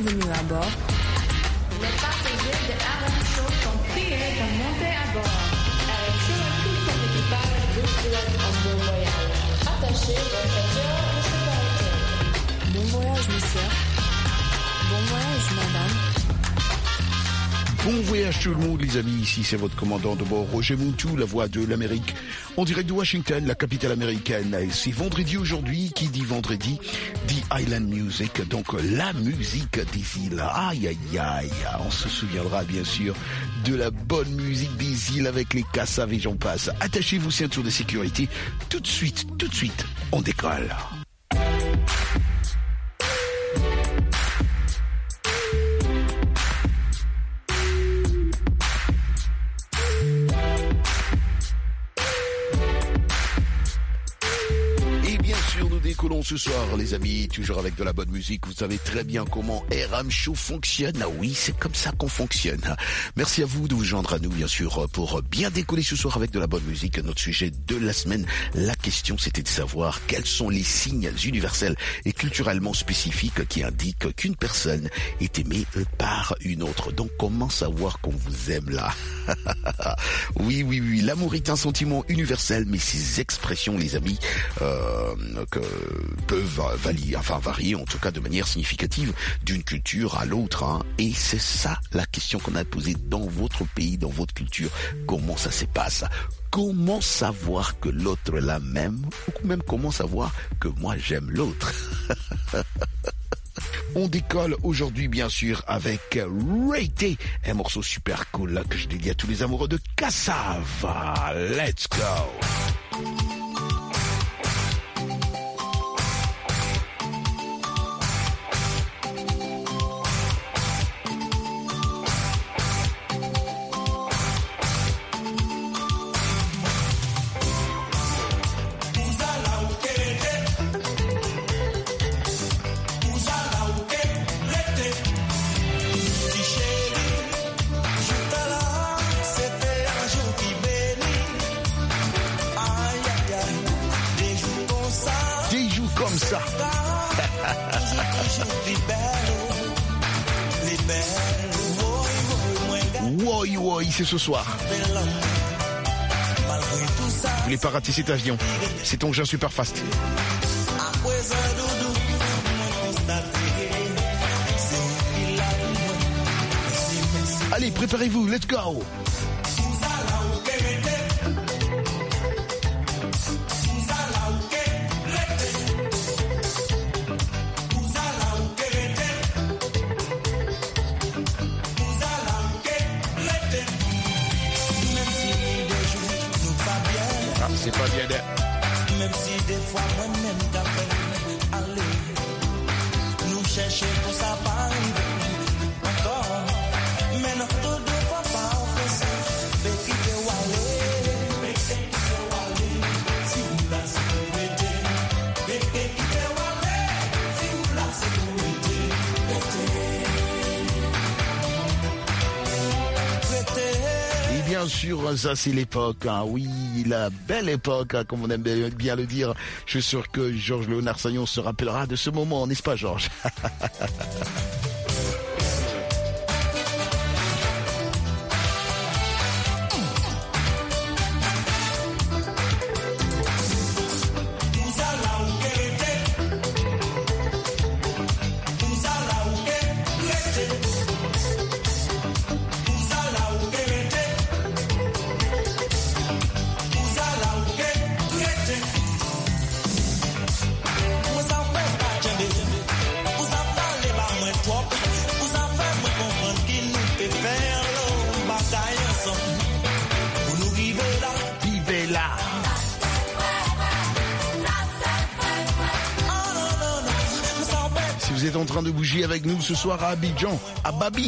Bienvenue à bord. Les passagers de RM Show sont priés de monter à bord. RM Show et tout son équipage vous souhaitent un bon voyage. Attachez vos ceintures de sécurité. Bon voyage, monsieur. Bon voyage, madame. Bon voyage tout le monde les amis, ici c'est votre commandant de bord Roger Muntu, la voix de l'Amérique, en direct de Washington, la capitale américaine. Et c'est vendredi aujourd'hui, qui dit vendredi, dit Island Music, donc la musique des îles. Aïe aïe aïe, on se souviendra bien sûr de la bonne musique des îles avec les cassaves et j'en passe. Attachez vos ceintures de sécurité, tout de suite, on décolle. Décollons ce soir les amis, toujours avec de la bonne musique. Vous savez très bien comment RM Show fonctionne. Ah oui, c'est comme ça qu'on fonctionne. Merci à vous de vous joindre à nous bien sûr pour bien décoller ce soir avec de la bonne musique. Notre sujet de la semaine, la question c'était de savoir quels sont les signes universels et culturellement spécifiques qui indiquent qu'une personne est aimée par une autre. Donc comment savoir qu'on vous aime là? Oui, l'amour est un sentiment universel, mais ces expressions les amis peuvent varier en tout cas de manière significative d'une culture à l'autre, hein. Et c'est ça la question qu'on a posée dans votre pays, dans votre culture. Comment ça se passe? Comment savoir que l'autre l'a même, ou même comment savoir que moi j'aime l'autre? On décolle aujourd'hui bien sûr avec Ray-Tay, un morceau super cool là, que je dédie à tous les amoureux de cassave. Let's go! Oui, c'est ce soir. Vous voulez pas rater cet avion? C'est ton engin super fast. Allez, préparez-vous, let's go! C'est pas bien d'être. Même si des fois moi-même t'as fait aller, nous chercher pour ça pas encore. Mais non, tout de fois pas en fait ça. Béki te walé, si vous la sécurité. Béki te walé, si vous la sécurité. Et bien sûr, ça c'est l'époque, hein. Oui, la belle époque, hein, comme on aime bien le dire. Je suis sûr que Georges Léonard Sagnon se rappellera de ce moment, n'est-ce pas Georges? Vous êtes en train de bouger avec nous ce soir à Abidjan, à Babi.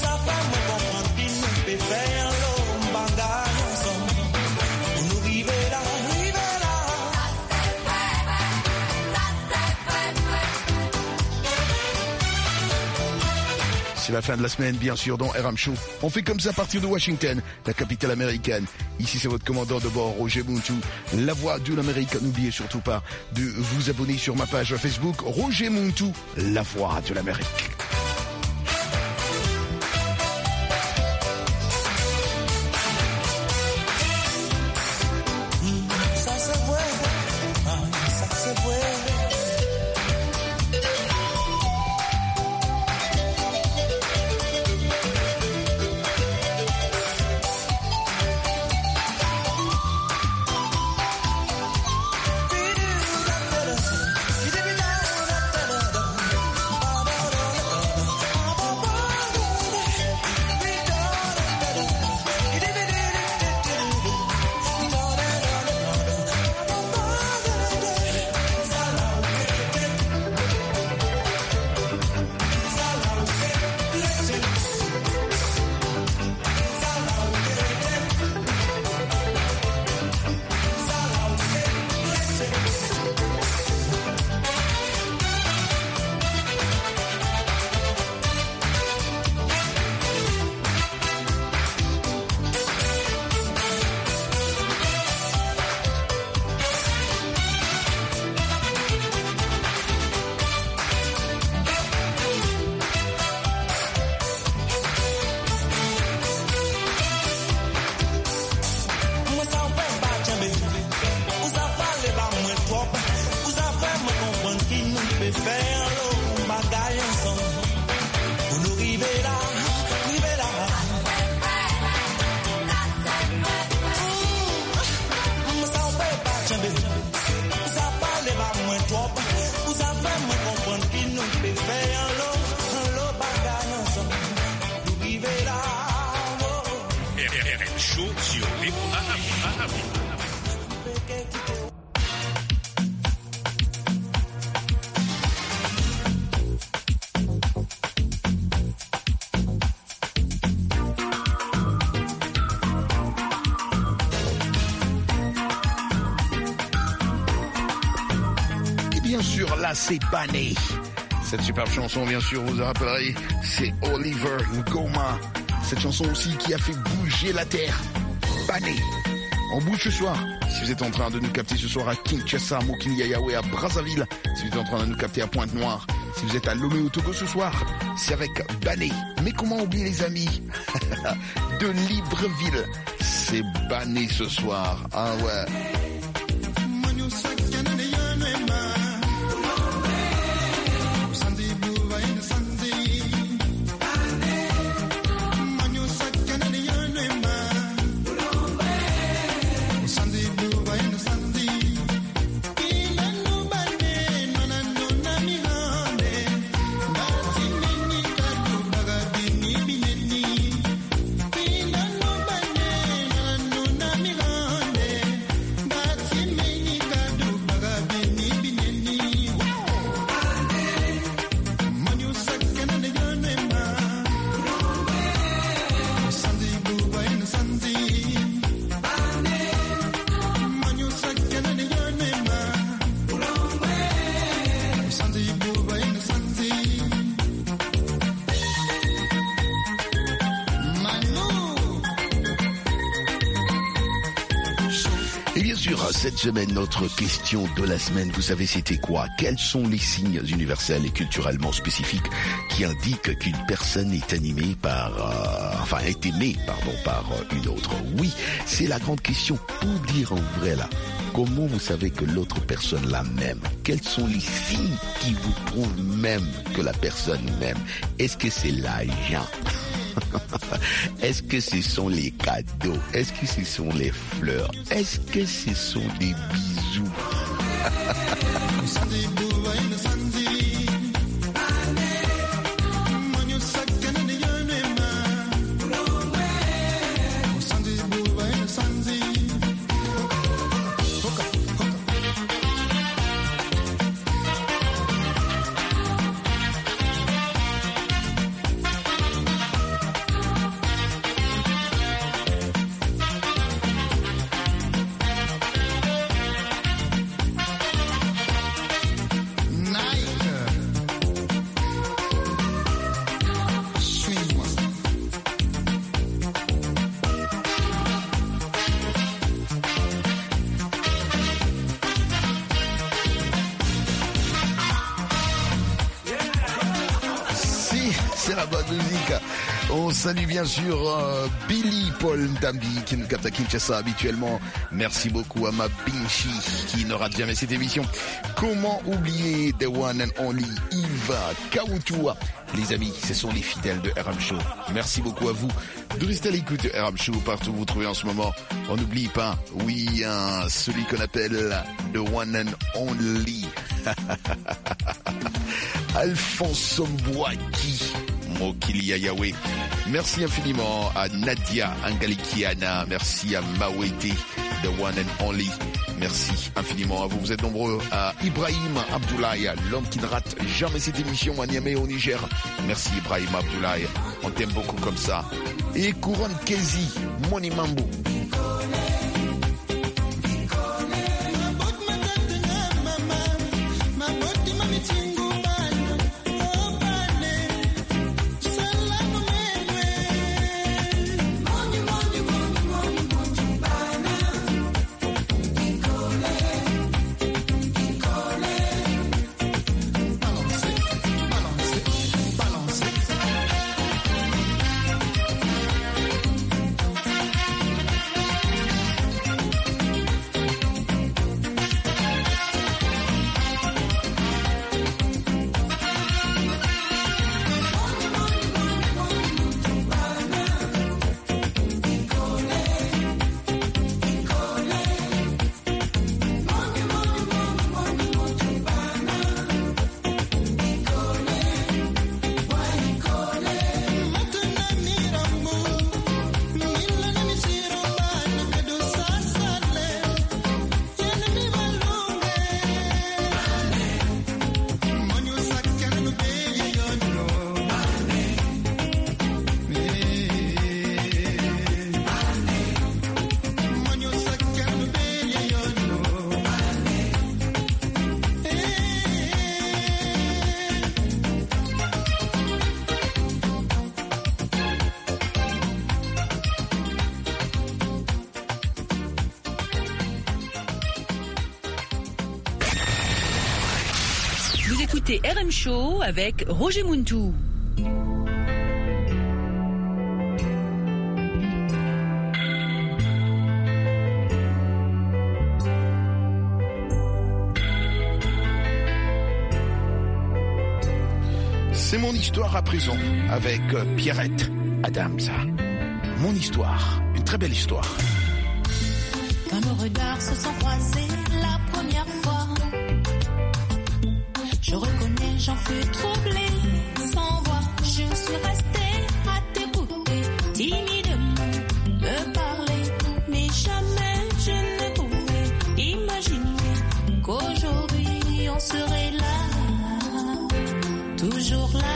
C'est la fin de la semaine, bien sûr, dans RM Show. On fait comme ça à partir de Washington, la capitale américaine. Ici, c'est votre commandant de bord, Roger Muntu, la voix de l'Amérique. N'oubliez surtout pas de vous abonner sur ma page Facebook, Roger Muntu, la voix de l'Amérique. peut faire l'eau, bagaille ensemble. Pour nous arriver là, arriver là. Ça on peut pas changer. Ça parle pas moins trop. Vous avez me comprendre qu'il nous peut faire l'eau, bagaille ensemble. Pour nous arriver là. RM Show sur les Et bien sûr, là, c'est Bané. Cette superbe chanson, bien sûr, vous vous rappellerez, c'est Oliver Ngoma. Cette chanson aussi qui a fait bouger la terre. Bané. On bouge ce soir. Si vous êtes en train de nous capter ce soir à Kinshasa, Mokili-Yayaoué, à Brazzaville, si vous êtes en train de nous capter à Pointe-Noire, si vous êtes à Lomé au Togo ce soir, c'est avec Bané. Mais comment oublier les amis de Libreville? C'est Bané ce soir. Ah ouais. Cette semaine, notre question de la semaine, vous savez c'était quoi? Quels sont les signes universels et culturellement spécifiques qui indiquent qu'une personne est animée par, est aimée, par une autre? Oui, c'est la grande question. Pour dire en vrai là, comment vous savez que l'autre personne la m'aime? Quels sont les signes qui vous prouvent même que la personne m'aime? Est-ce que c'est l'argent? Est-ce que ce sont les cadeaux? Est-ce que ce sont les fleurs? Est-ce que ce sont des bisous? On salue bien sûr Billy Paul Ndambi qui nous capte à Kinshasa habituellement. Merci beaucoup à ma Binchi qui ne rate jamais cette émission. Comment oublier The One and Only Iva Kautua? Les amis, ce sont les fidèles de RM Show. Merci beaucoup à vous de rester à l'écoute de RM Show partout où vous trouvez en ce moment. On n'oublie pas, oui, celui qu'on appelle The One and Only Alphonse Mbouaki. Mokili-Yayaoué. Merci infiniment à Nadia Angalikiana. Merci à Mawete, The One and Only. Merci infiniment à vous. Vous êtes nombreux. À Ibrahim Abdoulaye, l'homme qui ne rate jamais cette émission à Niamey au Niger. Merci Ibrahim Abdoulaye. On t'aime beaucoup comme ça. Et Couronne Kezi, Moni Mambo. écoutez RM Show avec Roger Muntou. C'est mon histoire à présent avec Pierrette Adams. Mon histoire, une très belle histoire. Quand nos regards se sont croisés la première fois, je reconnais, j'en fus troublée, sans voix, je suis restée à t'écouter, timidement me parler, mais jamais je ne pouvais imaginer qu'aujourd'hui on serait là, toujours là.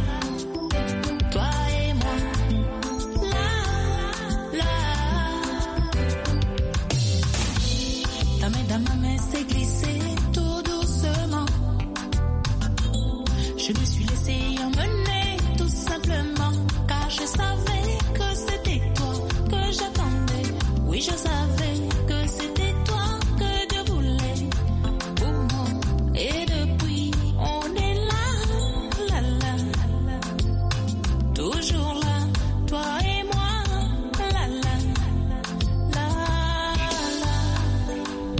Je me suis laissé emmener tout simplement, car je savais que c'était toi que j'attendais. Oui, je savais que c'était toi que Dieu voulait pour moi. Et depuis, on est là, là, là, toujours là, toi et moi, là, là, là, là.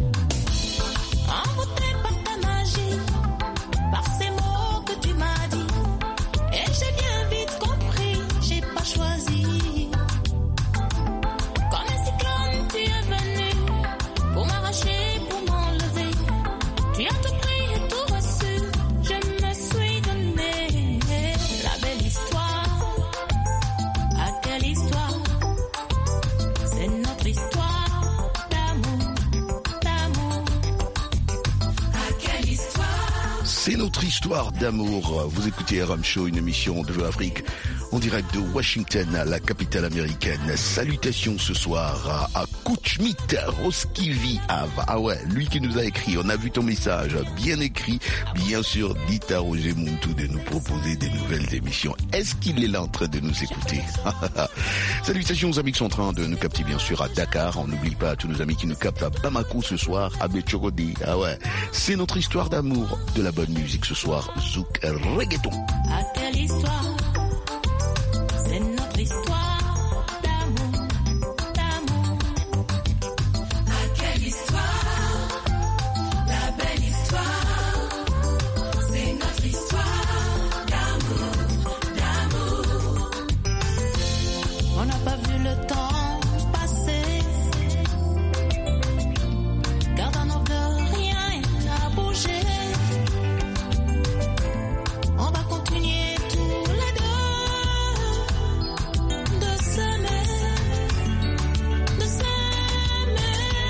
Envoûté par ta magie, par ces mots que tu m'as dit, et j'ai bien vite compris, j'ai pas choisi. Comme un cyclone, tu es venu pour m'arracher, pour m'enlever. Tu as tout pris et tout reçu, je me suis donné. La belle histoire, ah quelle histoire, c'est notre histoire d'amour, d'amour. Ah quelle histoire. C'est notre histoire d'amour. Vous écoutez RM Show, une émission de Jeux Afrique en direct de Washington, la capitale américaine. Salutations ce soir à Kouchmit Roskivi Ava. Ah ouais, lui qui nous a écrit. On a vu ton message, bien écrit. Bien sûr, dites à Roger Muntou de nous proposer des nouvelles émissions. Est-ce qu'il est là en train de nous écouter? Salutations aux amis qui sont en train de nous capter, bien sûr, à Dakar. On n'oublie pas tous nos amis qui nous captent à Bamako ce soir, à Betchorodi. Ah ouais, c'est notre histoire d'amour, de la bonne musique ce soir. Zouk Reggaeton. Ah quelle histoire, c'est notre histoire d'amour, d'amour. Ah quelle histoire, la belle histoire, c'est notre histoire d'amour, d'amour. On n'a pas vu le temps passer, car dans nos cœurs rien n'a bougé. On va continuer tous les deux de s'aimer, de s'aimer.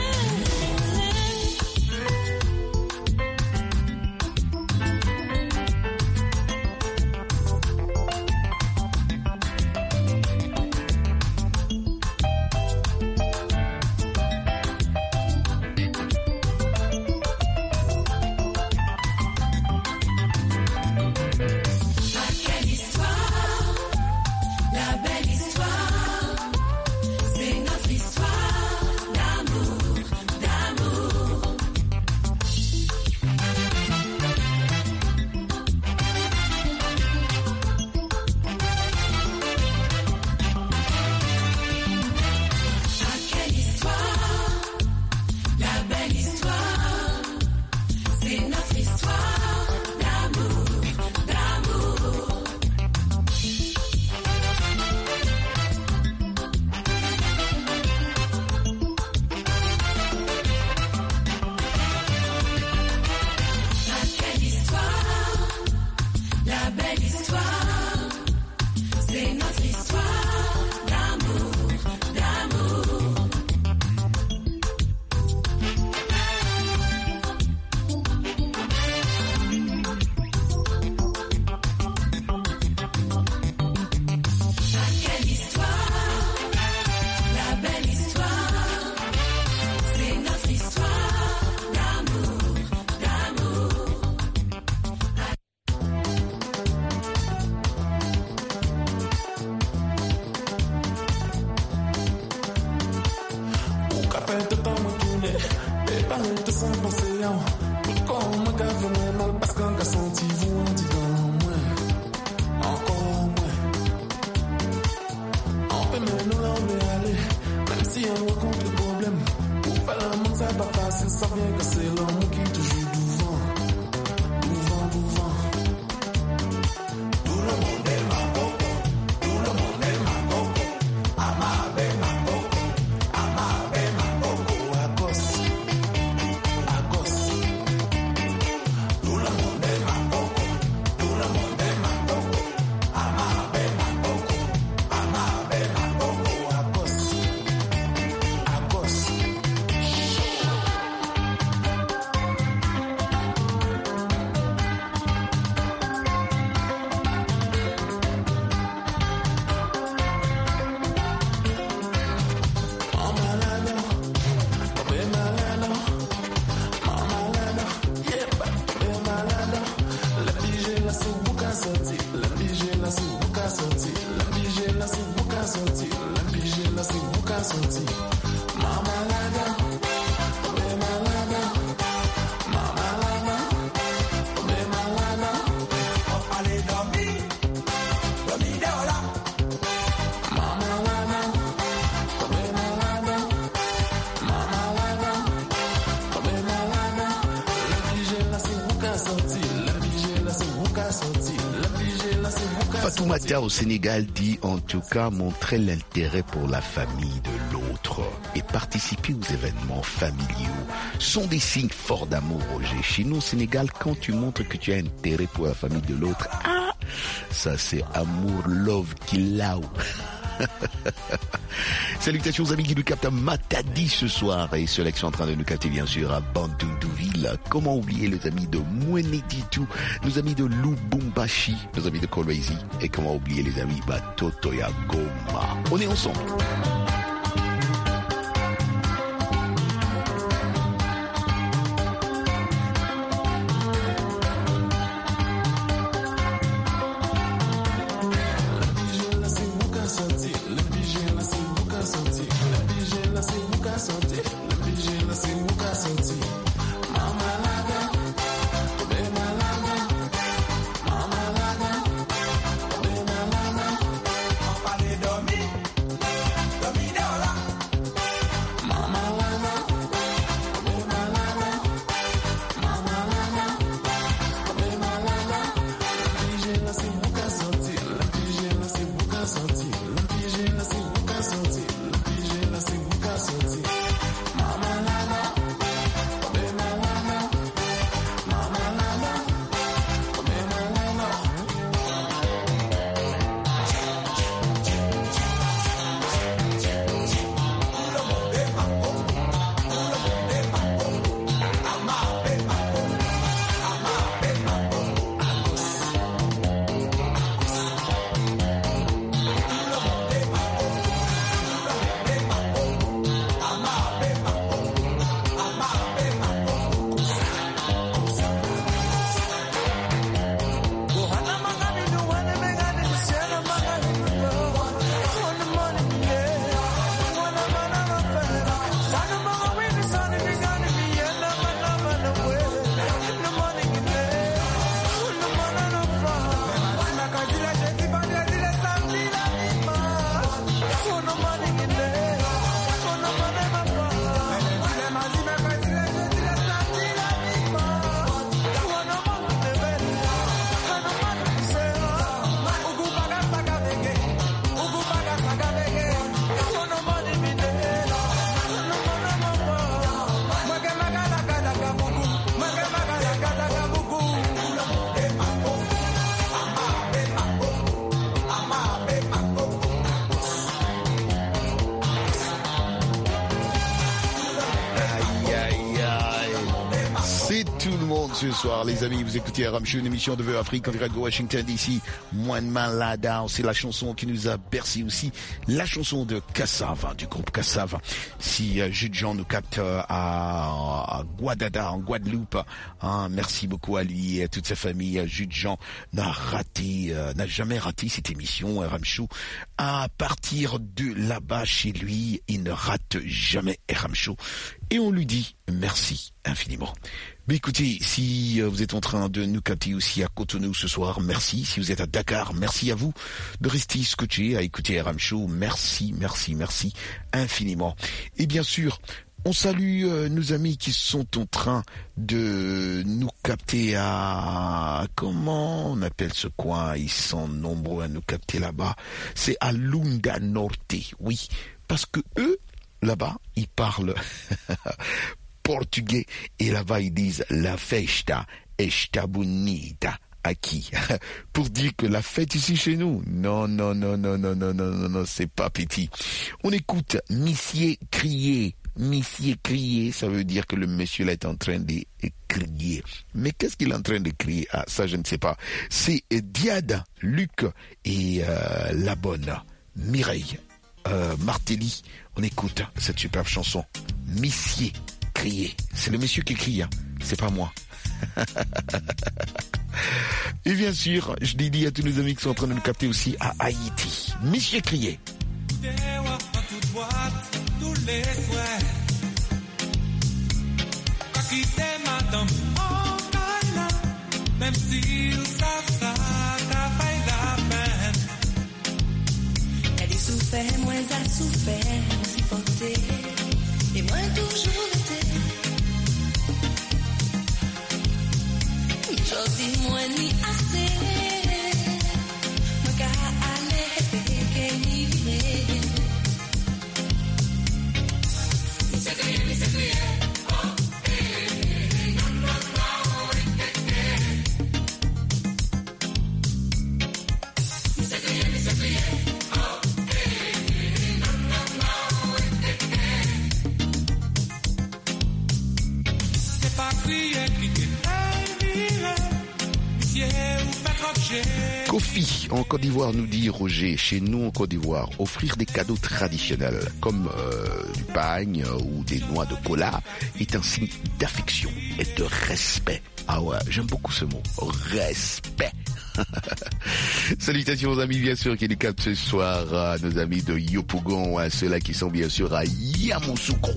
Ah quelle histoire, la belle histoire, c'est notre histoire d'amour, d'amour. Ah quelle histoire, la belle histoire, c'est notre histoire d'amour, d'amour. Ah quelle histoire, la belle histoire, c'est notre histoire d'amour, d'amour. Ah quelle histoire, la belle histoire, c'est notre histoire d'amour, d'amour. O café de toma tune, e banho de São Passeão. Como gava mal, pascão qu'à sentir vous en disant moins, encore moins. On peut même nous l'enlever aller, même si on rencontre le problème. Pour faire la monde, ça va passer, ça vient que c'est l'homme qui est toujours devant. Tout le monde est ma coco, tout le monde est ma coco. Amabe ma coco, amabe ma coco. Agos. Tout le monde est ma coco, tout le monde est ma coco. Amabe ma coco, amabe ma coco. Agos. Fatoumata au Sénégal dit en tout cas montrer l'intérêt pour la famille de l'autre et participer aux événements familiaux sont des signes forts d'amour, Roger. Chez nous au Sénégal, quand tu montres que tu as intérêt pour la famille de l'autre, ça c'est amour, love, killau. Salutations aux amis qui nous captent à Matadi ce soir et ceux qui sont en train de nous capter bien sûr à Bandundouville. Comment oublier les amis de Mweneditu, nos amis de Lubumbashi, nos amis de Kolwezi et comment oublier les amis Batotoya Goma. On est ensemble. Ce soir, les amis, vous écoutez Aram Show, une émission de Vœux Afrique en direct de Washington DC. Moins de Malada, c'est la chanson qui nous a bercé aussi, la chanson de Cassava, du groupe Cassava. Si Jude Jean nous capte à Guadada, en Guadeloupe, merci beaucoup à lui et à toute sa famille. Jude Jean n'a jamais raté cette émission Aram Show. À partir de là-bas chez lui, il ne rate jamais Aram Show. et on lui dit merci infiniment. Mais écoutez, si vous êtes en train de nous capter aussi à Cotonou ce soir, merci. Si vous êtes à Dakar, merci à vous de rester scotché à écouter RM Show. Merci, merci, merci infiniment. Et bien sûr, on salue nos amis qui sont en train de nous capter à... Comment on appelle ce coin? Ils sont nombreux à nous capter là-bas. C'est à Lunda Norte, oui. Parce que eux, là-bas, ils parlent portugais. Et là-bas, ils disent « La festa está bonita ». À qui? Pour dire que la fête ici chez nous. Non, c'est pas petit. On écoute Monsieur crier. Monsieur crier, ça veut dire que le monsieur là est en train de crier. Mais qu'est-ce qu'il est en train de crier? Ah, ça je ne sais pas. C'est Diada, Luc et la bonne Mireille Martelly. On écoute cette superbe chanson. Monsieur crier. C'est le monsieur qui crie, hein. C'est pas moi. Et bien sûr, je dis à tous nos amis qui sont en train de nous capter aussi à Haïti. Monsieur crier. Tous les souhaits, pas quitter madame en Kaila, même si ça t'a fait la peine. Elle est souffert, moi elle a souffert, si porté, et moi toujours été. Aujourd'hui, moi ni assez, moi qu'à aller, et ni vivre. Kofi, en Côte d'Ivoire, nous dit Roger, chez nous en Côte d'Ivoire, offrir des cadeaux traditionnels comme du pagne ou des noix de cola est un signe d'affection et de respect. Ah ouais, j'aime beaucoup ce mot, respect. Salutations aux amis bien sûr qui nous captent ce soir, nos amis de Yopougon, ceux-là qui sont bien sûr à Yamoussoukro.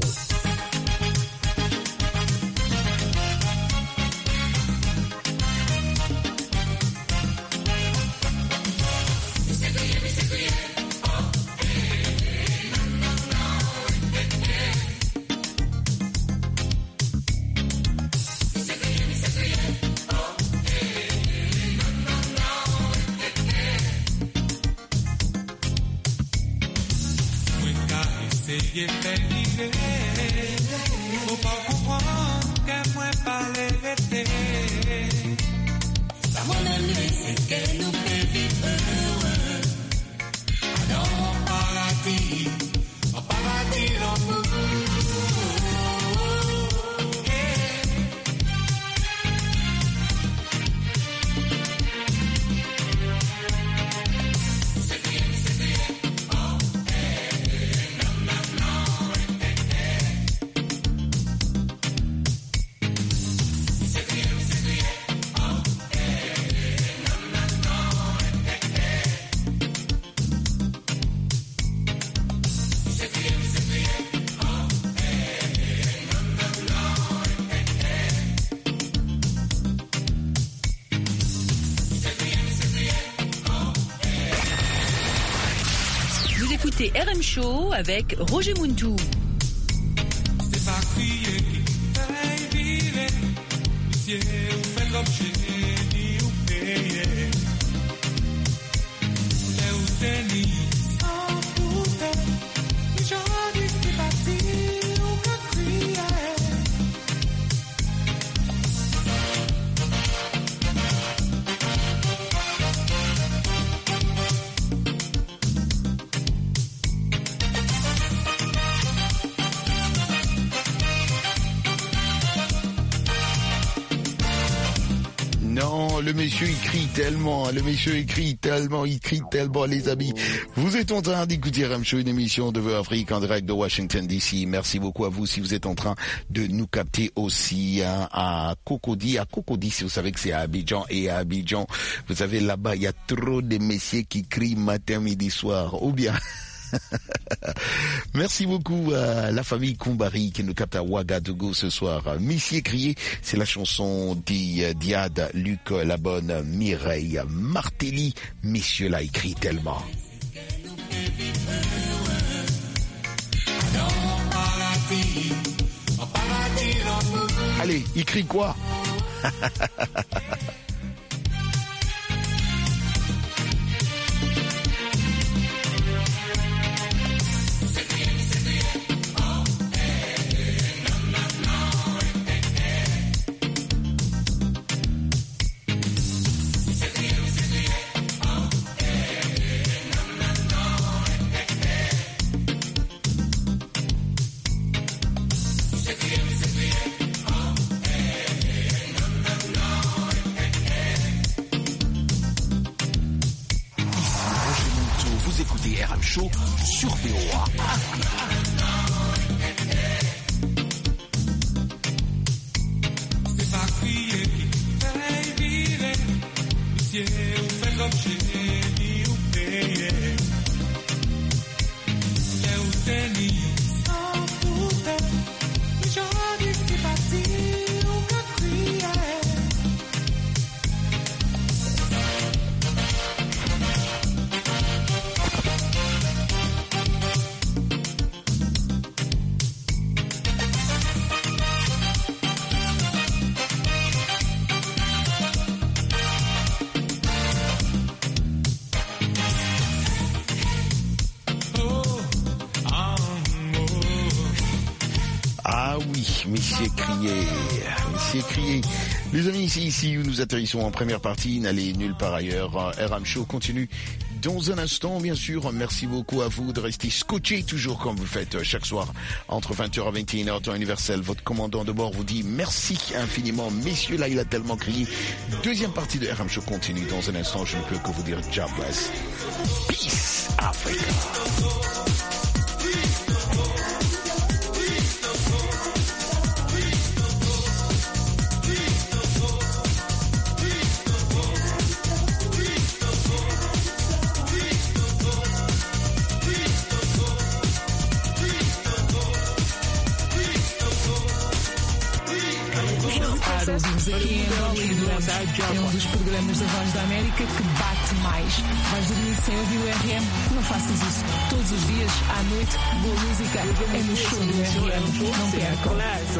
Écoutez RM Show avec Roger Muntou. C'est pas crier qui fait vivre, monsieur, vous faites l'objet, ni vous payez. Les ou tennis, sans foutre, les gens disent qu'ils partent, ou qu'à crier. Le monsieur il crie tellement, les amis. Vous êtes en train d'écouter RM Show, une émission de Vœux Afrique en direct de Washington DC. Merci beaucoup à vous si vous êtes en train de nous capter aussi à Cocody. À Cocody, si vous savez que c'est à Abidjan, et à Abidjan, vous savez là-bas, il y a trop de messieurs qui crient matin, midi, soir. Ou bien... Merci beaucoup à la famille Koumbari qui nous capte à Ouagadougou ce soir. Missy Écrier, c'est la chanson d'Iad, Luc Labonne, Mireille Martelly. Messieurs l'a écrit tellement. Allez, il crie quoi? Show sur VOA. C'est pas crier qui fait virer, monsieur, vous faites l'objet, vous payez. Les ou tennis, sans foutre, aujourd'hui c'est parti, ou qu'à crier. Monsieur Crier. Les amis, c'est ici où nous atterrissons en première partie. N'allez nulle part ailleurs. RM Show continue dans un instant, bien sûr. Merci beaucoup à vous de rester scotchés, toujours comme vous le faites chaque soir, entre 20h et 21h, temps universel. Votre commandant de bord vous dit merci infiniment. Messieurs, là, il a tellement crié. Deuxième partie de RM Show continue dans un instant. Je ne peux que vous dire God bless. Peace, Africa. Aqui em Andorra é um dos programas da Voz da América que bate mais. Vais dormir sem ouvir o RM? Não faças isso. Todos os dias, à noite, boa música é no show do RM. Não percam.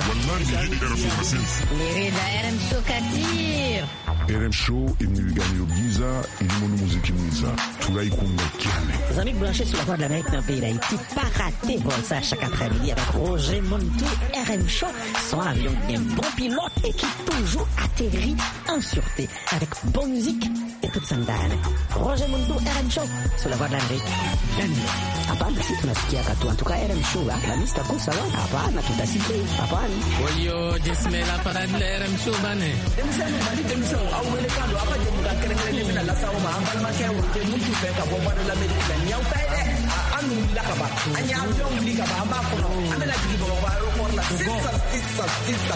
Querida RM Show Kadir. RM Show imnigani Giza ilimono muziki mwiza tulaikunga kiane. Les amis branchés sur la Voix de l'Amérique dans le pays d'Haïti, pas rater ça chaque après-midi avec Roger Montou, RM Show, son avion bien bon pilote et qui toujours atterrit en sûreté avec bonne musique et toute sandale. Roger Montou, RM Show, sur la Voix de l'Amérique. Hapana, si tunasikia katu antuka RM Show la lista kusa wa hapana tutasikia hapana. Oyo jesmela para RM Show bane. Demisión awelekando apa jemuka kerengere mina la sawo ma ambal ma ke wote mutu fe ka bomba de la medicine nyaw tay de anu la ka ba anya avion li ka ba amba ko no amela jigi bo ba ro ko la sisa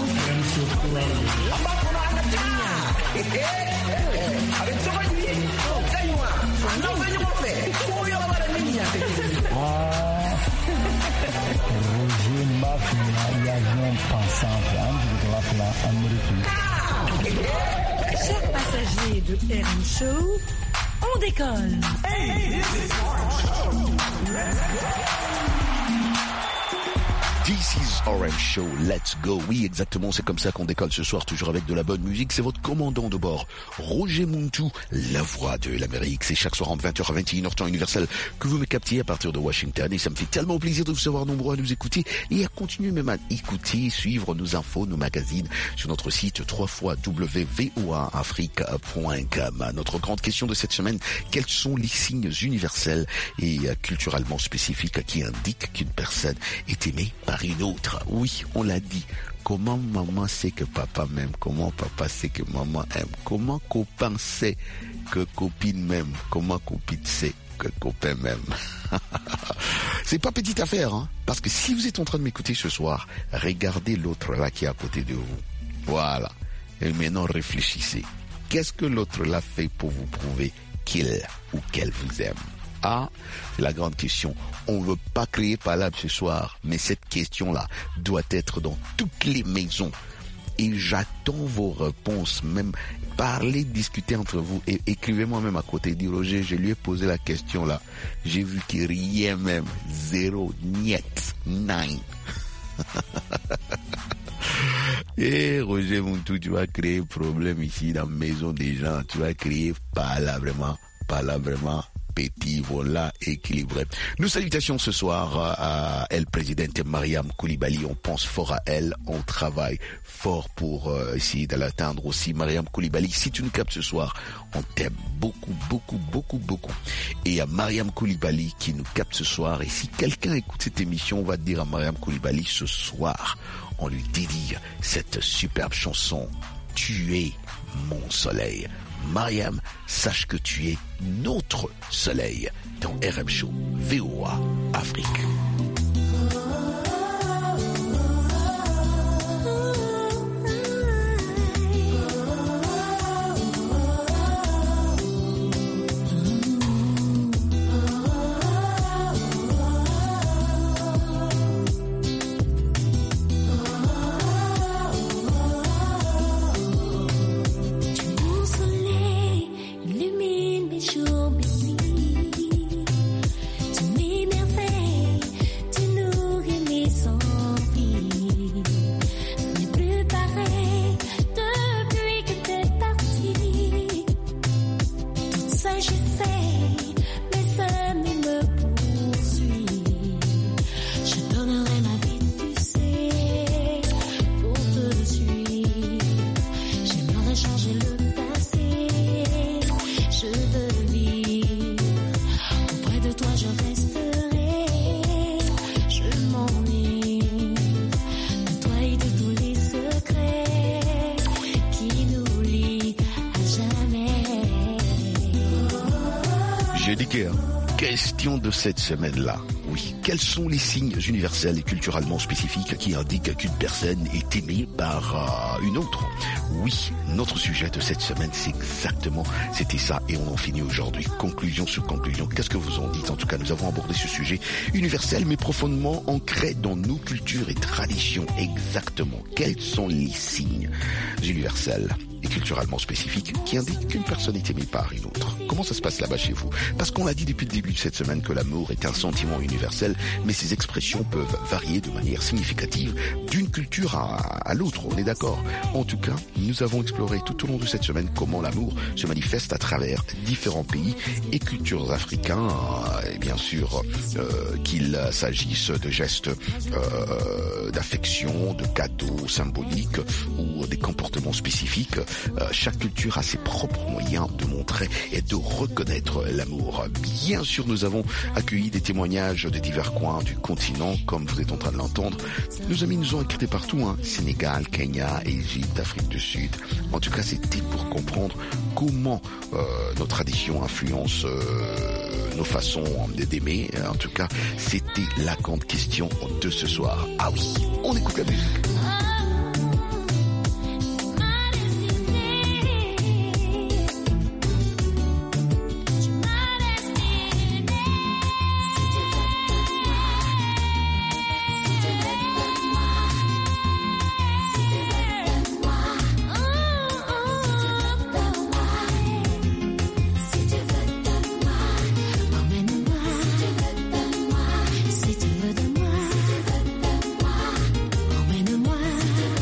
amba ko na ana tinya avec toi lui kaywa anda venyo mo fe ko yo ba de niña Roger Mafia y avion pensant de la Amérique. Chers passagers de RM Show, on décolle. This is RM Show, let's go. Oui, exactement, c'est comme ça qu'on décolle ce soir, toujours avec de la bonne musique. C'est votre commandant de bord, Roger Montou, la voix de l'Amérique. C'est chaque soir entre 20h à 21h, temps universel, que vous me captiez à partir de Washington. Et ça me fait tellement plaisir de vous savoir nombreux à nous écouter et à continuer même à écouter, suivre nos infos, nos magazines sur notre site www.voaafrique.com. Notre grande question de cette semaine, quels sont les signes universels et culturellement spécifiques qui indiquent qu'une personne est aimée par une autre? Oui, on l'a dit. Comment maman sait que papa m'aime? Comment papa sait que maman aime? Comment copain sait que copine m'aime? Comment copine sait que copain m'aime? C'est pas petite affaire, hein? Parce que si vous êtes en train de m'écouter ce soir, regardez l'autre là qui est à côté de vous. Voilà. Et maintenant réfléchissez. Qu'est-ce que l'autre là fait pour vous prouver qu'il ou qu'elle vous aime? Ah, c'est la grande question. On ne veut pas crier palabre ce soir, mais cette question-là doit être dans toutes les maisons. Et j'attends vos réponses, même parlez, discutez entre vous et écrivez-moi même à côté. Dis Roger, je lui ai posé la question là. J'ai vu qu'il riait même. 0, niet, 9. Et Roger Muntu, tu vas créer problème ici dans la maison des gens. Tu vas créer palabrement, petit, voilà, équilibré. Nous salutations ce soir à elle, présidente Mariam Koulibaly. On pense fort à elle, on travaille fort pour essayer de l'atteindre aussi. Mariam Koulibaly, si tu nous captes ce soir, on t'aime beaucoup. Et à Mariam Koulibaly qui nous capte ce soir, et si quelqu'un écoute cette émission, on va dire à Mariam Koulibaly ce soir, on lui dédie cette superbe chanson, Tu es mon soleil. Mariam, sache que tu es notre soleil dans RM Show VOA Afrique. Question de cette semaine-là. Oui, quels sont les signes universels et culturellement spécifiques qui indiquent qu'une personne est aimée par une autre? Oui, notre sujet de cette semaine, c'était ça et on en finit aujourd'hui. Conclusion sur conclusion. Qu'est-ce que vous en dites? En tout cas, nous avons abordé ce sujet universel mais profondément ancré dans nos cultures et traditions. Exactement. Quels sont les signes universels et culturellement spécifiques qui indiquent qu'une personne est aimée par une autre? Comment ça se passe là-bas chez vous? Parce qu'on l'a dit depuis le début de cette semaine que l'amour est un sentiment universel, mais ces expressions peuvent varier de manière significative d'une culture à l'autre, on est d'accord? En tout cas, nous avons exploré tout au long de cette semaine comment l'amour se manifeste à travers différents pays et cultures africains, et bien sûr qu'il s'agisse de gestes d'affection, de cadeaux symboliques ou des comportements spécifiques. Chaque culture a ses propres moyens de montrer et de reconnaître l'amour. Bien sûr, nous avons accueilli des témoignages de divers coins du continent, comme vous êtes en train de l'entendre. Nos amis nous ont écrit partout, Sénégal, Kenya, Égypte, Afrique du Sud. En tout cas, c'était pour comprendre comment nos traditions influencent nos façons d'aimer. En tout cas, c'était la grande question de ce soir. Ah oui, on écoute la musique. Si tu veux de moi,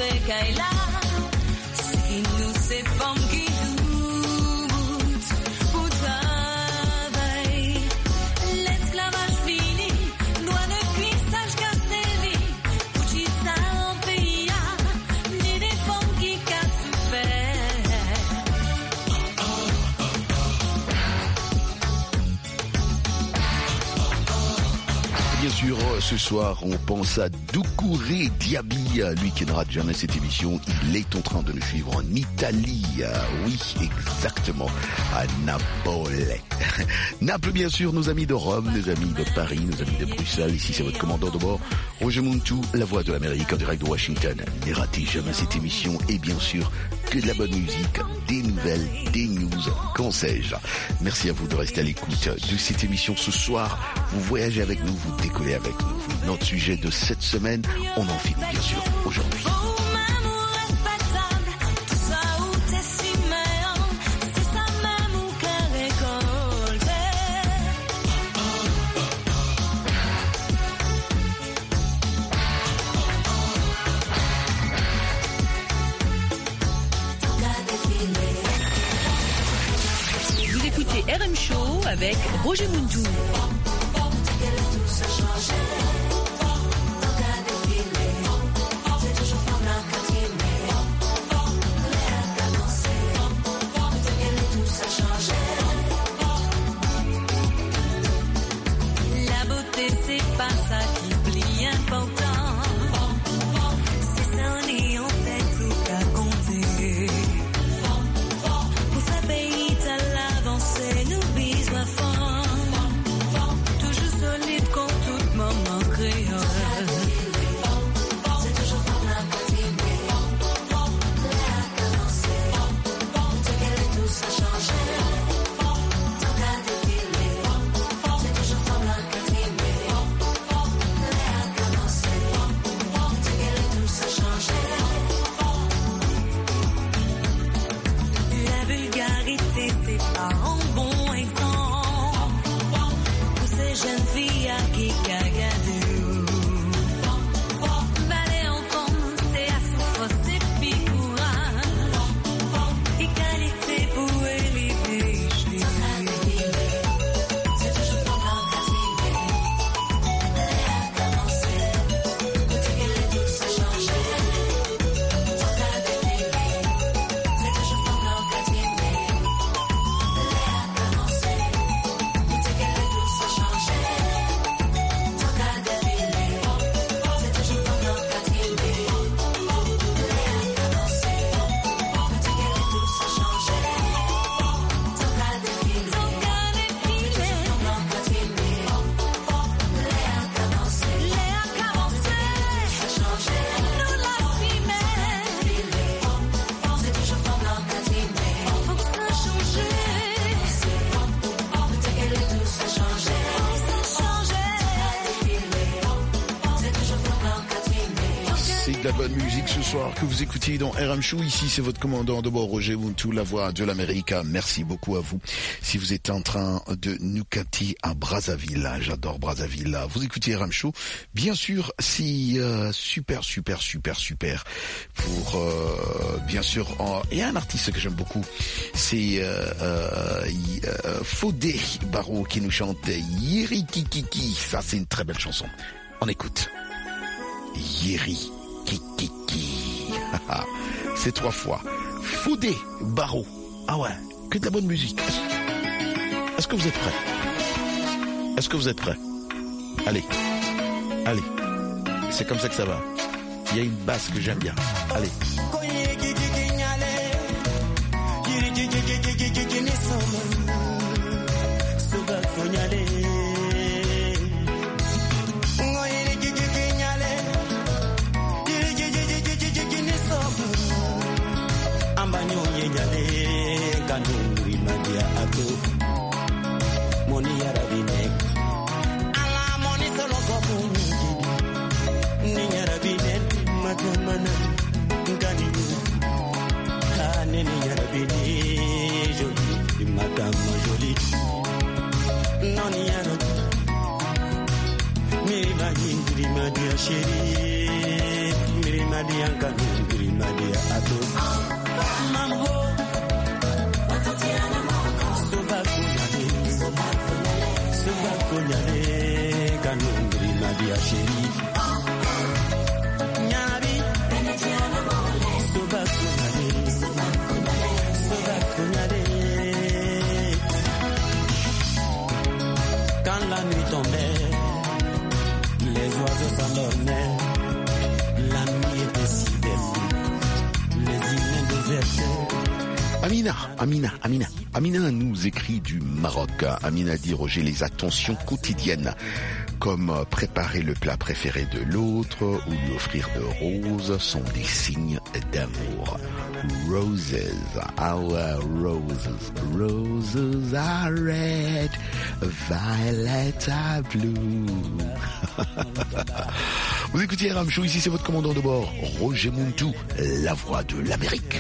fait qu'elle a. C'est nous ces femmes qui doutent pour travail. L'esclavage fini, loin de cuissage cassé. Pour qui ça en pays ni des femmes qui cassent souffert. Bien sûr, ce soir, on pense à Doucouré Diaby, lui qui ne rate jamais cette émission. Il est en train de nous suivre en Italie. Oui, exactement, à Naples. Naples, bien sûr, nos amis de Rome, nos amis de Paris, nos amis de Bruxelles. Ici, c'est votre commandant de bord, Roger Muntu, la voix de l'Amérique en direct de Washington. Ne ratez jamais cette émission et bien sûr, que de la bonne musique, des nouvelles, des news, qu'en sais-je. Merci à vous de rester à l'écoute de cette émission ce soir. Vous voyagez avec nous, vous décollez avec nous. Notre sujet de cette semaine, on en finit bien sûr aujourd'hui. Vous écoutez RM Show avec Roger Muntu. La beauté, c'est pas ça qui plie important. C'est ça, on est en tête tout à compter. Pour faire pays, t'as l'avancée, nous bise la fin. Toujours solide contre tout moment créole. C'est toujours fort la continuer. La cadencer. C'est qu'elle est tout ça changer. Tant qu'à défiler. C'est toujours fort la continuer. La cadencer. C'est qu'elle est tout ça changer. La vulgarité, c'est pas un bon exemple. Pour ces jeunes filles à qui cagadou. Balai en forme, c'est à souffre, c'est picourant. Égalité pour élever, c'est toujours fort la continuer. La cadencer. C'est qu'elle est tout ça changer. Tant qu'à défiler. C'est toujours fort la continuer. La cadencer. C'est qu'elle est tout ça changer. Tant qu'à défiler. C'est toujours fort la continuer. La cadencer. C'est qu'elle est tout ça changer. Tant qu'à défiler. C'est toujours fort la continuer. La cadencer. Ça changer. Nous la filmer. C'est toujours fort la continuer. Faut que ça change. C'est qu'elle est tout ça changer. Ça changer. C'est toujours fort la continuer. C'est de la bonne musique ce soir que vous écoutiez dans RM Show. Ici, c'est votre commandant de bord, Roger Muntu, la voix de l'Amérique. Merci beaucoup à vous. Si vous êtes en train de nous capter à Brazzaville, j'adore Brazzaville. Vous écoutez RM Show. Bien sûr, c'est super pour bien sûr. Il y a un artiste que j'aime beaucoup. C'est Fodé Barreau qui nous chante Yeri Kikiki. Ça, c'est une très belle chanson. On écoute. Yeri Kikiki. C'est 3 fois. Fodé Barreau. Ah ouais, que de la bonne musique. Est-ce que vous êtes prêts? Est-ce que vous êtes prêts? Allez. C'est comme ça que ça va. Il y a une basse que j'aime bien. Allez. Chérie, madia ato mambo soba kunyale kanungri madia sheri nyari soba kunyale quand la nuit tombait les oiseaux s'endormaient. La nuit était si belle, les îles désertées. Amina nous écrit du Maroc. Amina dit Roger, les attentions quotidiennes, comme préparer le plat préféré de l'autre ou lui offrir de roses, sont des signes d'amour. Roses, our roses, roses are red, violets are blue. Vous écoutez RM Show, ici c'est votre commandant de bord, Roger Muntu, la voix de l'Amérique.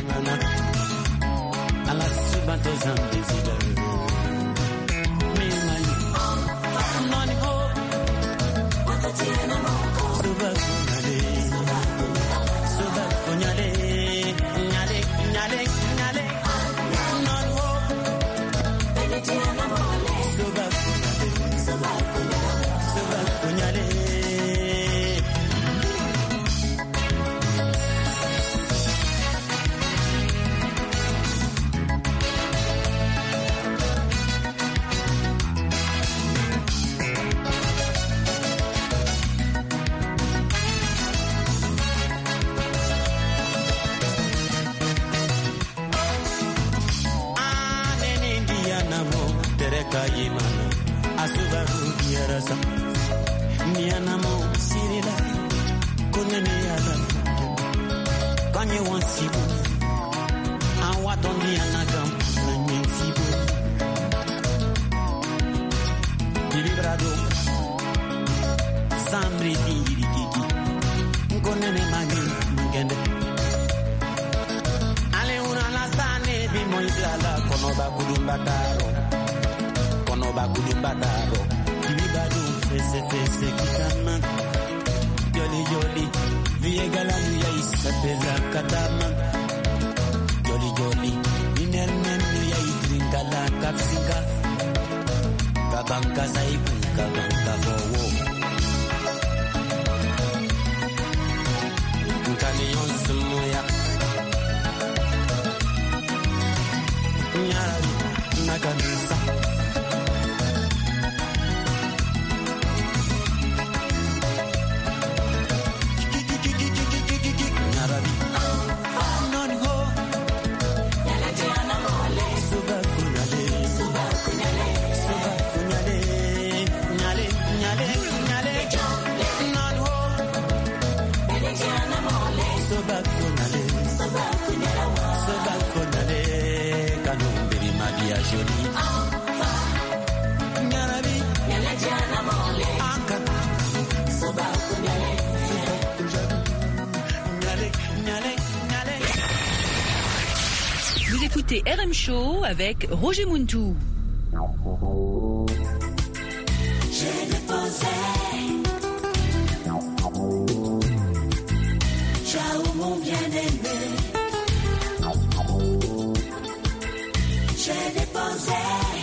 Vous écoutez RM Show avec Roger Muntu. J'ai déposé ciao mon bien-aimé. J'ai déposé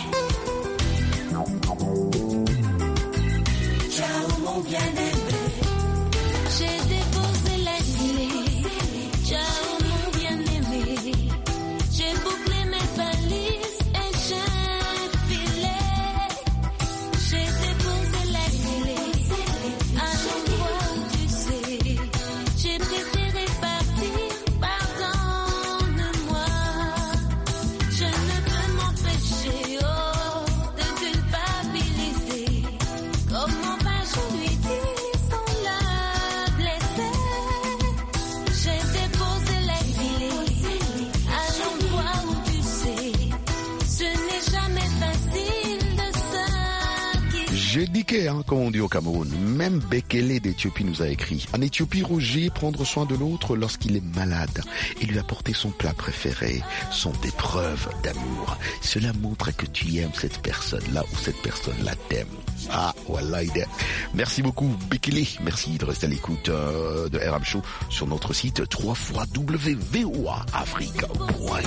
ciao mon bien-aimé. J'ai déposé la clé. Ciao mon bien-aimé. J'ai bouclé mes valises et j'ai filé. J'ai déposé la clé à l'endroit où tu sais. J'ai préféré partir par J'ai niqué, comme on dit au Cameroun. Même Bekele d'Éthiopie nous a écrit. En Éthiopie, Roger, prendre soin de l'autre lorsqu'il est malade et lui apporter son plat préféré sont des preuves d'amour. Cela montre que tu aimes cette personne-là ou cette personne-là t'aime. Ah, voilà. Merci beaucoup, Bekele. Merci de rester à l'écoute de RM Show sur notre site www.voaafrica.com.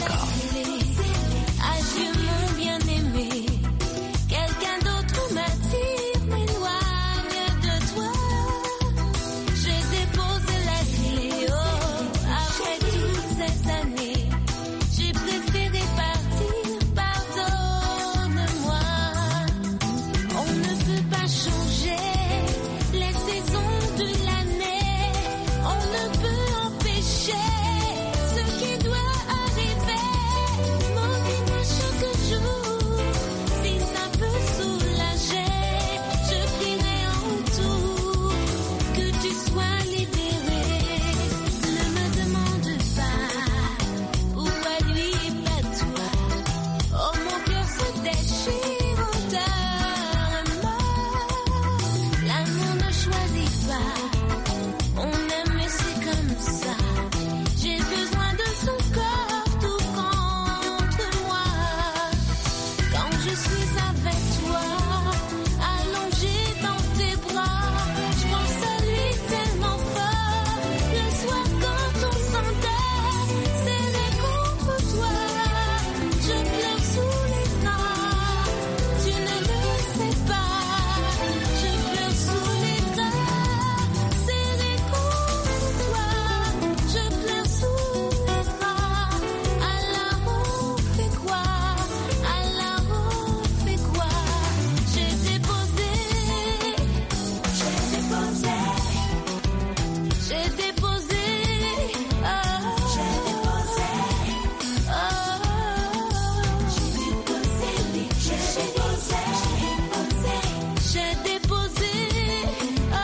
Adieu mon bien-aimé, quelqu'un d'autre m'attire, m'éloigne de toi. J'ai déposé la clé, après toutes ces années, j'ai préféré partir, pardonne-moi. On ne peut pas changer les saisons de l'année, on ne peut empêcher ce qui doit arriver. Chaque jour, si ça peut soulager, je prierai en tout que tu sois libéré. Ne me demande pas pourquoi lui et pas toi. Oh, mon cœur se déchire entièrement. L'amour ne choisit pas, on aime mais c'est comme ça. J'ai besoin de son corps tout contre moi. Quand je suis avec toi, allongé dans tes bras, je pense à lui tellement fort. Le soir quand on s'endort, serré contre toi, je pleure sous les draps. Tu ne le sais pas, je pleure sous les draps. Serré contre toi, je pleure sous les draps. Alors on fait quoi? Alors on fait quoi? J'ai déposé, j'ai déposé, j'ai déposé, oh, j'ai déposé, oh, j'ai déposé, j'ai déposé, j'ai déposé, oh.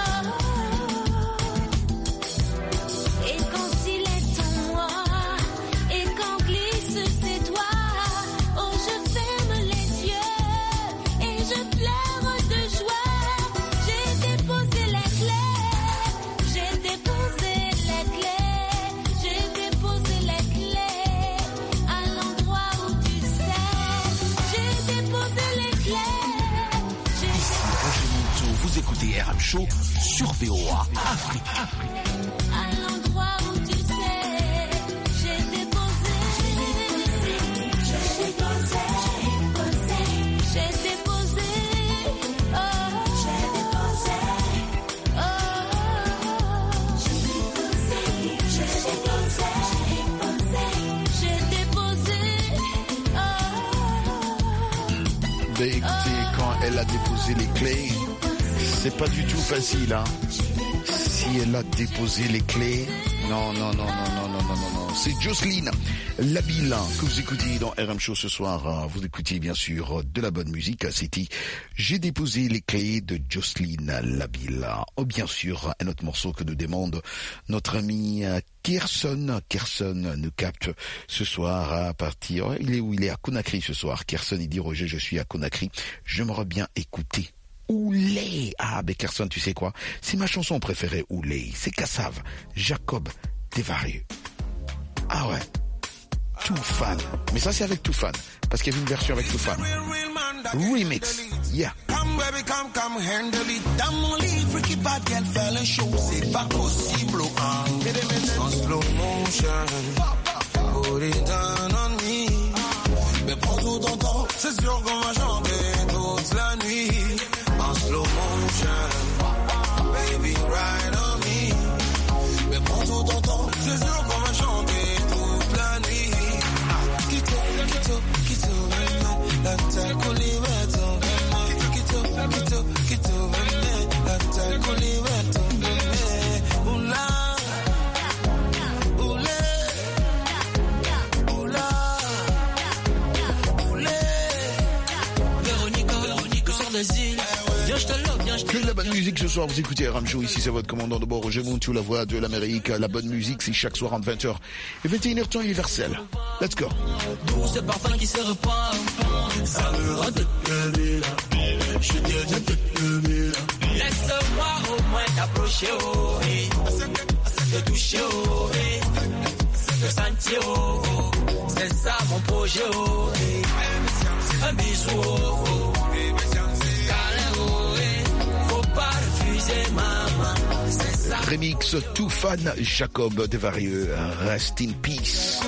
Et quand il est en moi, et quand glissent ses doigts, oh je ferme les yeux et je pleure de joie. J'ai déposé les clés, j'ai déposé les clés, j'ai déposé les clés à l'endroit où tu sais. J'ai déposé les clés. Ici Roger Monteau, vous écoutez RM Show sur VOA Africa. À l'endroit où tu sais, j'ai déposé, j'ai déposé, j'ai déposé, j'ai déposé, oh, j'ai déposé, oh, j'ai déposé, j'ai déposé, j'ai déposé, oh. Ben écoutez, quand elle a déposé les clés, c'est pas du tout facile, Si elle a déposé les clés, non. C'est Jocelyne Labille que vous écoutez dans RM Show ce soir. Vous écoutez bien sûr de la bonne musique. C'était J'ai déposé les clés de Jocelyne Labille. Oh, bien sûr, un autre morceau que nous demande notre ami Kerson. Kerson nous capte ce soir à partir... Il est où? Il est à Conakry ce soir. Kerson, il dit Roger, je suis à Conakry. J'aimerais bien écouter Oulé. Ah, ben Kerson, tu sais quoi? C'est ma chanson préférée, Oulé. C'est Kassav, Jacob Desvarieux. Ah ouais. Toufan. Mais ça, c'est avec Toufan. Parce qu'il y avait une version avec Toufan. Remix. Yeah. Come baby, come handle it. Dans mon lit, freaky bad girl, fais le show. C'est pas possible, en slow motion. Put it down on me. Mais prends tout ton temps, c'est sûr qu'on va chanter toute la nuit. En slow motion. Baby, ride on me. Mais prends tout ton temps, c'est sûr qu'on va chanter toute la nuit. Quito, la tête coulée, Quito, la tête coulée, oula, oulé, oula, oulé. Véronica, sort des îles. Viens, je te love, viens, je te Que de la bonne musique ce soir, vous écoutez RM Show, ici c'est votre commandant de bord, Roger Monteau, la voix de l'Amérique. La bonne musique, c'est chaque soir entre 20h et 21h temps universel. Let's go. Tout ce parfum qui se repart, ça me rend de Je suis déjà aimé. Laisse-moi au moins t'approcher, oh, te toucher, oh, te sentir, oh, c'est ça mon projet, oh, un bisou, oh, câlin, oh, faut pas refuser, maman, c'est ça. Remix Toufan Jacob Desvarieux, Rest in Peace.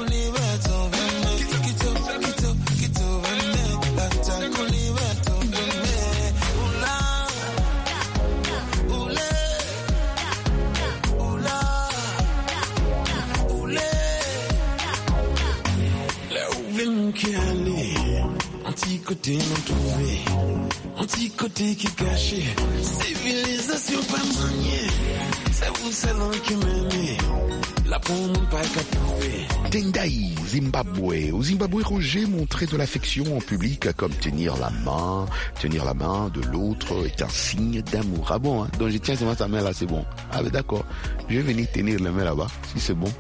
Côté non trouvé, anti-côté qui caché, civilisation pas maniée, c'est vous seul qui m'aimez, la pomme pas capouée. Tendai, Zimbabwe. Au Zimbabwe, Roger montrait de l'affection en public comme tenir la main de l'autre est un signe d'amour. Ah bon, hein? Donc je tiens sa main là, c'est bon. Ah ben d'accord, je vais venir tenir la main là-bas, si c'est bon.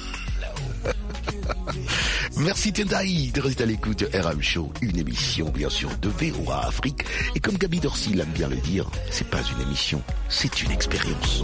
Merci Tendai de rester à l'écoute de RM Show, une émission bien sûr de VOA Afrique. Et comme Gabi Dorcy l'aime bien le dire, c'est pas une émission, c'est une expérience.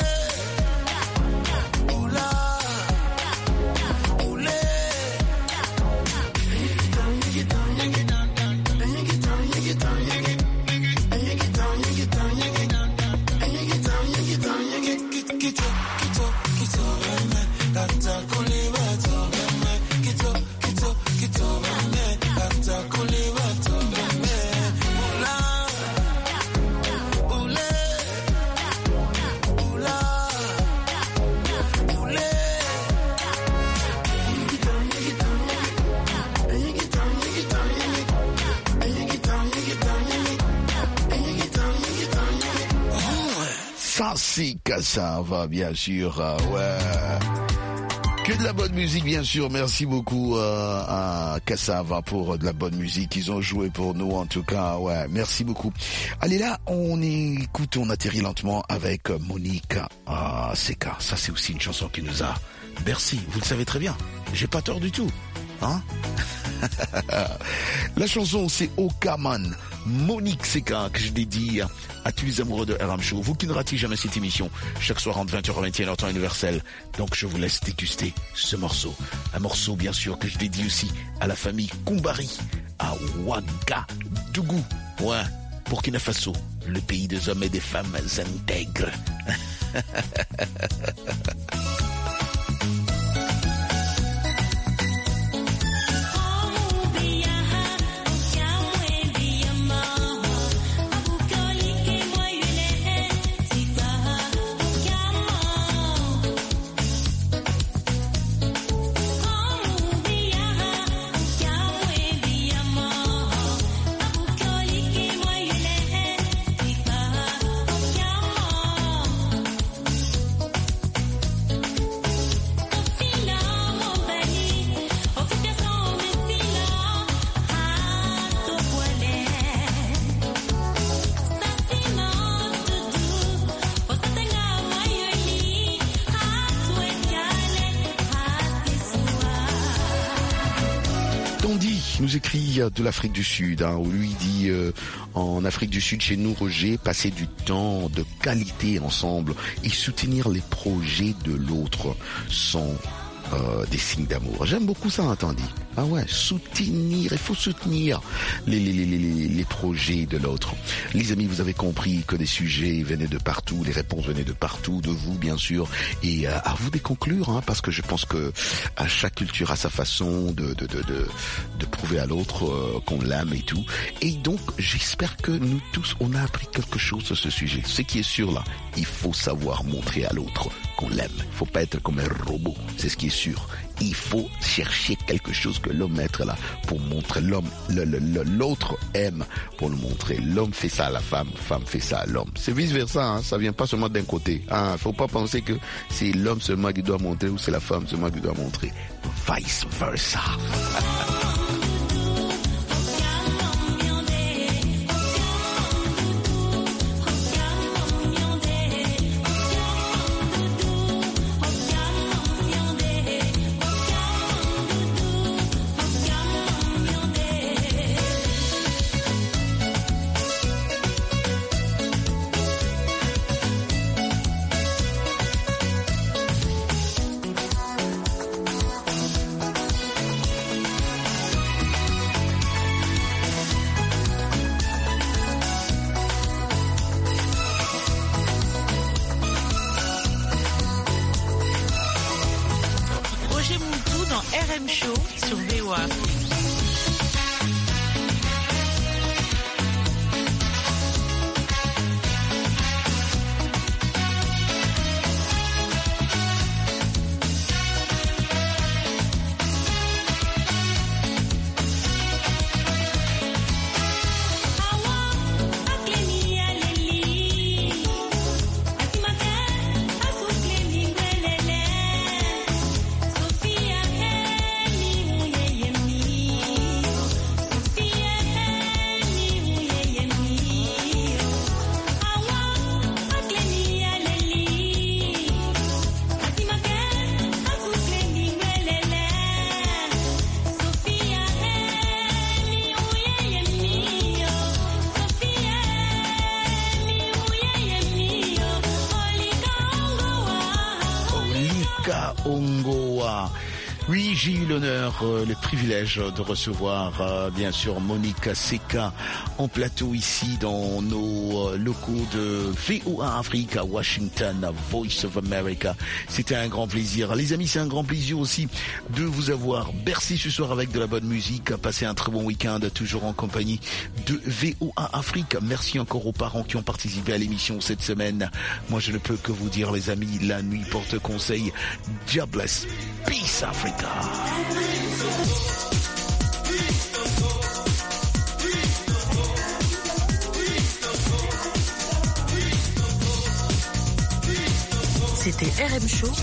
C'est Cassava, bien sûr, ouais. Que de la bonne musique, bien sûr. Merci beaucoup à Cassava pour de la bonne musique. Ils ont joué pour nous, en tout cas, ouais. Merci beaucoup. Allez là, on atterrit lentement avec Monique Seka. Ça, c'est aussi une chanson qui nous a bercé. Vous le savez très bien. J'ai pas tort du tout, hein? La chanson, c'est Okaman. Monique Seka, que je dédie à tous les amoureux de RM Show. Vous qui ne ratez jamais cette émission, chaque soir entre 20h et 21h temps universel. Donc je vous laisse déguster ce morceau. Un morceau bien sûr que je dédie aussi à la famille Koumbari, à Ouagadougou. Ouais, Burkina Faso, le pays des hommes et des femmes intègres. Nous écrit de l'Afrique du Sud, hein, où lui dit en Afrique du Sud, chez nous, Roger, passer du temps de qualité ensemble et soutenir les projets de l'autre sont des signes d'amour. J'aime beaucoup ça, hein, Tandy. Ah ouais, soutenir, il faut soutenir les projets de l'autre. Les amis, vous avez compris que des sujets venaient de partout, les réponses venaient de partout, de vous bien sûr, et à vous de conclure, hein, parce que je pense que à chaque culture a sa façon de prouver à l'autre qu'on l'aime et tout. Et donc, j'espère que nous tous, on a appris quelque chose sur ce sujet. Ce qui est sûr là, il faut savoir montrer à l'autre qu'on l'aime. Il faut pas être comme un robot, c'est ce qui est sûr. Il faut chercher quelque chose que l'homme est là pour montrer l'homme. L'autre aime pour le montrer. L'homme fait ça à la femme, femme fait ça à l'homme. C'est vice versa, hein, ça vient pas seulement d'un côté. Hein, faut pas penser que c'est l'homme seulement qui doit montrer ou c'est la femme seulement qui doit montrer. Vice versa. dans RM Show sur VOA Afrique. Ongoa. Oui, j'ai eu l'honneur, le privilège de recevoir bien sûr Monica Seka en plateau ici dans nos locaux de VOA Afrique à Washington, à Voice of America. C'était un grand plaisir. Les amis, c'est un grand plaisir aussi de vous avoir bercé ce soir avec de la bonne musique. Passez un très bon week-end, toujours en compagnie de VOA Afrique. Merci encore aux parents qui ont participé à l'émission cette semaine. Moi, je ne peux que vous dire, les amis, la nuit porte conseil. God bless. Peace, Africa. C'était RM Show